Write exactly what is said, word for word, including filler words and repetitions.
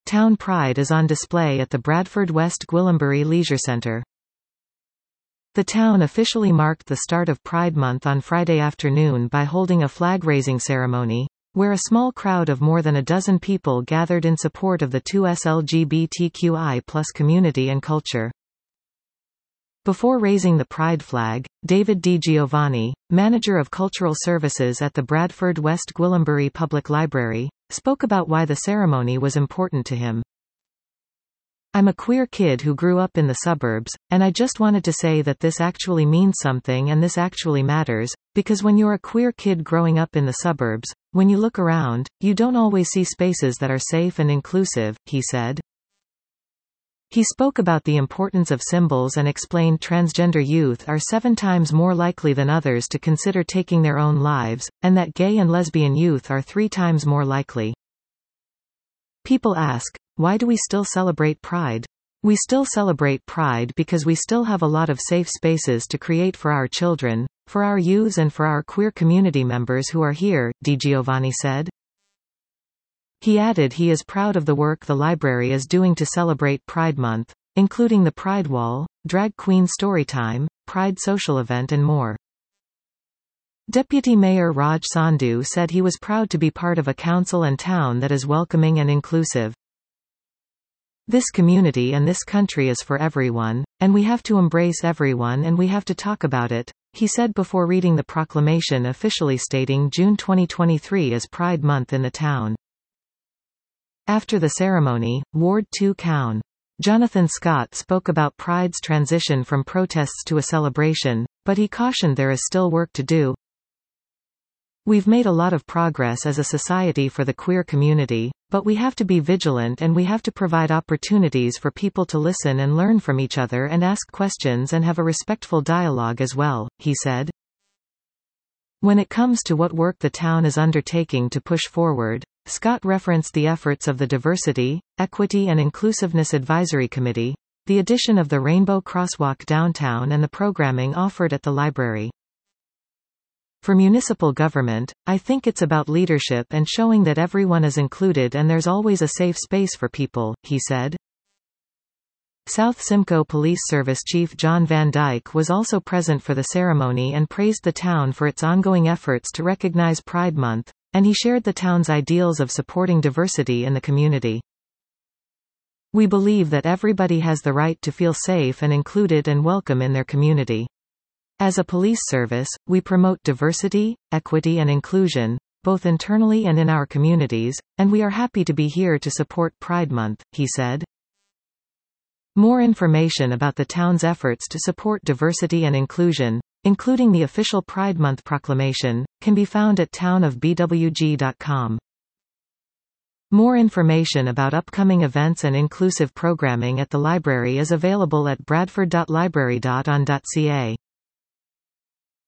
Town pride is on display at the Bradford West Gwillimbury Leisure Centre. The town officially marked the start of Pride Month on Friday afternoon by holding a flag-raising ceremony, where a small crowd of more than a dozen people gathered in support of the two S L G B T Q I plus community and culture. Before raising the Pride flag, David DiGiovanni, manager of cultural services at the Bradford West Gwillimbury Public Library, spoke about why the ceremony was important to him. "I'm a queer kid who grew up in the suburbs, and I just wanted to say that this actually means something and this actually matters, because when you're a queer kid growing up in the suburbs, when you look around, you don't always see spaces that are safe and inclusive," he said. He spoke about the importance of symbols and explained transgender youth are seven times more likely than others to consider taking their own lives, and that gay and lesbian youth are three times more likely. People ask, why do we still celebrate Pride? We still celebrate Pride because we still have a lot of safe spaces to create for our children, for our youths and for our queer community members who are here, DiGiovanni said. He added he is proud of the work the library is doing to celebrate Pride Month, including the Pride Wall, Drag Queen Storytime, Pride Social Event and more. Deputy Mayor Raj Sandhu said he was proud to be part of a council and town that is welcoming and inclusive. "This community and this country is for everyone, and we have to embrace everyone and we have to talk about it," he said before reading the proclamation officially stating June twenty twenty-three as Pride Month in the town. After the ceremony, Ward two Coun. Jonathan Scott spoke about Pride's transition from protests to a celebration, but he cautioned there is still work to do. "We've made a lot of progress as a society for the queer community, but we have to be vigilant and we have to provide opportunities for people to listen and learn from each other and ask questions and have a respectful dialogue as well," he said. When it comes to what work the town is undertaking to push forward, Scott referenced the efforts of the Diversity, Equity and Inclusiveness Advisory Committee, the addition of the Rainbow Crosswalk downtown and the programming offered at the library. "For municipal government, I think it's about leadership and showing that everyone is included and there's always a safe space for people," he said. South Simcoe Police Service Chief John Van Dyke was also present for the ceremony and praised the town for its ongoing efforts to recognize Pride Month, and he shared the town's ideals of supporting diversity in the community. "We believe that everybody has the right to feel safe and included and welcome in their community. As a police service, we promote diversity, equity and inclusion, both internally and in our communities, and we are happy to be here to support Pride Month," he said. More information about the town's efforts to support diversity and inclusion, including the official Pride Month proclamation, can be found at town of b w g dot com. More information about upcoming events and inclusive programming at the library is available at bradford dot library dot on dot c a.